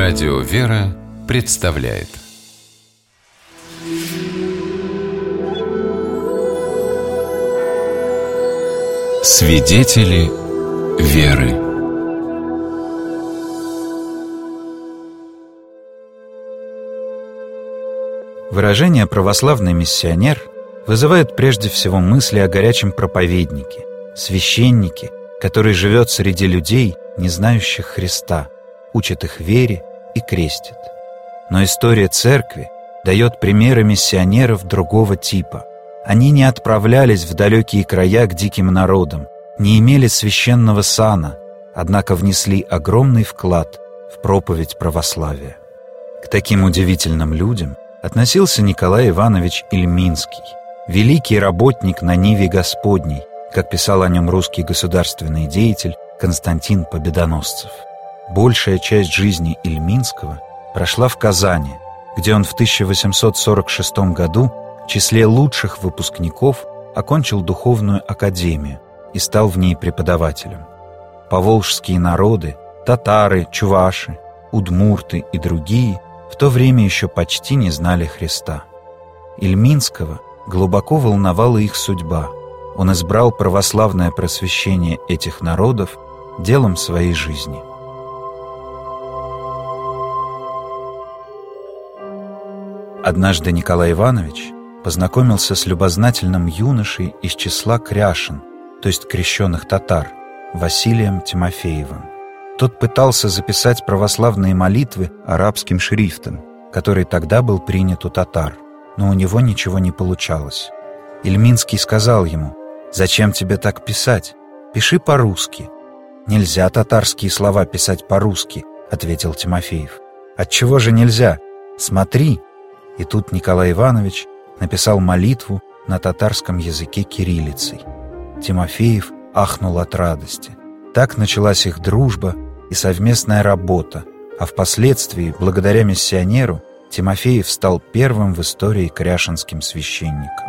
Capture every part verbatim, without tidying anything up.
Радио «Вера» представляет Свидетели веры. Выражение «православный миссионер» вызывает прежде всего мысли о горячем проповеднике, священнике, который живет среди людей, не знающих Христа, учит их вере и крестит. Но история церкви дает примеры миссионеров другого типа. Они не отправлялись в далекие края к диким народам, не имели священного сана, однако внесли огромный вклад в проповедь православия. К таким удивительным людям относился Николай Иванович Ильминский, великий работник на ниве Господней, как писал о нем русский государственный деятель Константин Победоносцев. Большая часть жизни Ильминского прошла в Казани, где он в тысяча восемьсот сорок шестом году в числе лучших выпускников окончил духовную академию и стал в ней преподавателем. Поволжские народы, татары, чуваши, удмурты и другие в то время еще почти не знали Христа. Ильминского глубоко волновала их судьба. Он избрал православное просвещение этих народов делом своей жизни. Однажды Николай Иванович познакомился с любознательным юношей из числа кряшен, то есть крещенных татар, Василием Тимофеевым. Тот пытался записать православные молитвы арабским шрифтом, который тогда был принят у татар, но у него ничего не получалось. Ильминский сказал ему: «Зачем тебе так писать? Пиши по-русски». «Нельзя татарские слова писать по-русски», — ответил Тимофеев. «Отчего же нельзя? Смотри». И тут Николай Иванович написал молитву на татарском языке кириллицей. Тимофеев ахнул от радости. Так началась их дружба и совместная работа, а впоследствии, благодаря миссионеру, Тимофеев стал первым в истории кряшенским священником.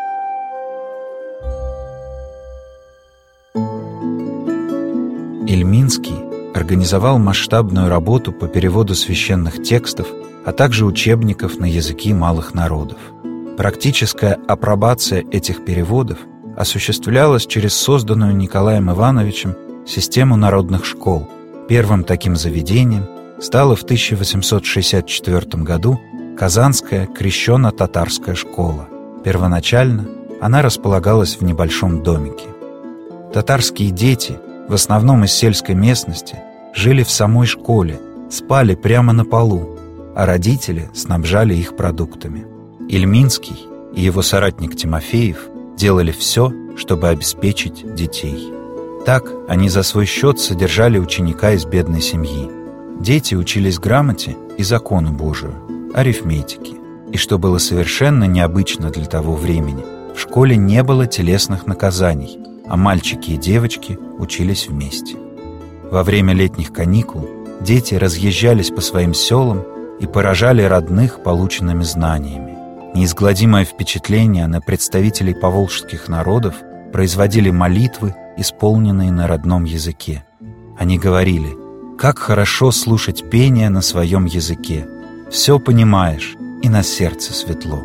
Ильминский организовал масштабную работу по переводу священных текстов, а также учебников на языки малых народов. Практическая апробация этих переводов осуществлялась через созданную Николаем Ивановичем систему народных школ. Первым таким заведением стала в тысяча восемьсот шестьдесят четвёртом году Казанская крещено-татарская школа. Первоначально она располагалась в небольшом домике. Татарские дети, в основном из сельской местности, жили в самой школе, спали прямо на полу, а родители снабжали их продуктами. Ильминский и его соратник Тимофеев делали все, чтобы обеспечить детей. Так они за свой счет содержали ученика из бедной семьи. Дети учились грамоте и закону Божию, арифметике. И что было совершенно необычно для того времени, в школе не было телесных наказаний, а мальчики и девочки учились вместе. Во время летних каникул дети разъезжались по своим селам и поражали родных полученными знаниями. Неизгладимое впечатление на представителей поволжских народов производили молитвы, исполненные на родном языке. Они говорили: «Как хорошо слушать пение на своем языке! Все понимаешь, и на сердце светло».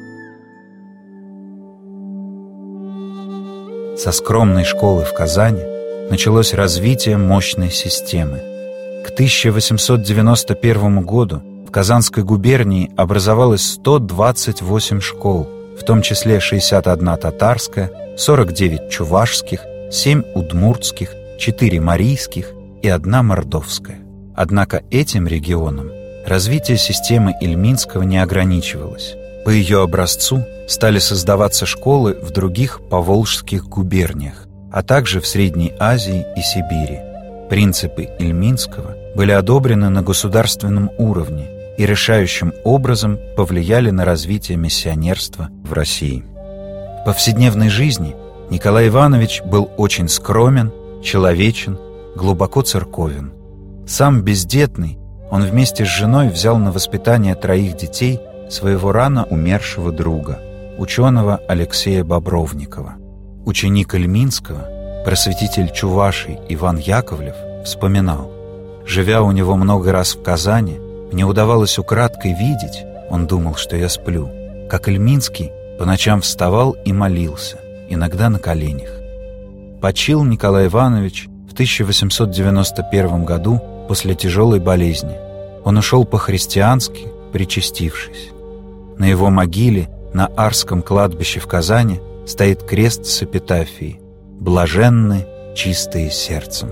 Со скромной школы в Казани началось развитие мощной системы. К тысяча восемьсот девяносто первому году в Казанской губернии образовалось сто двадцать восемь школ, в том числе шестьдесят одна татарская, сорок девять чувашских, семь удмуртских, четыре марийских и одна мордовская. Однако этим регионом развитие системы Ильминского не ограничивалось. По ее образцу стали создаваться школы в других поволжских губерниях, а также в Средней Азии и Сибири. Принципы Ильминского были одобрены на государственном уровне и решающим образом повлияли на развитие миссионерства в России. В повседневной жизни Николай Иванович был очень скромен, человечен, глубоко церковен. Сам бездетный, он вместе с женой взял на воспитание троих детей своего рано умершего друга, ученого Алексея Бобровникова. Ученик Ильминского, просветитель Чуваший Иван Яковлев, вспоминал: Живя у него много раз в Казани, мне удавалось украдкой видеть, он думал, что я сплю, как Ильминский по ночам вставал и молился, иногда на коленях. Почил Николай Иванович в тысяча восемьсот девяносто первом году после тяжелой болезни. Он ушел по-христиански, причастившись. На его могиле на Арском кладбище в Казани стоит крест с эпитафией «Блаженны чистые сердцем».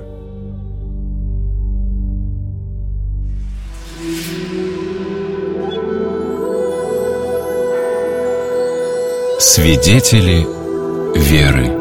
Свидетели веры.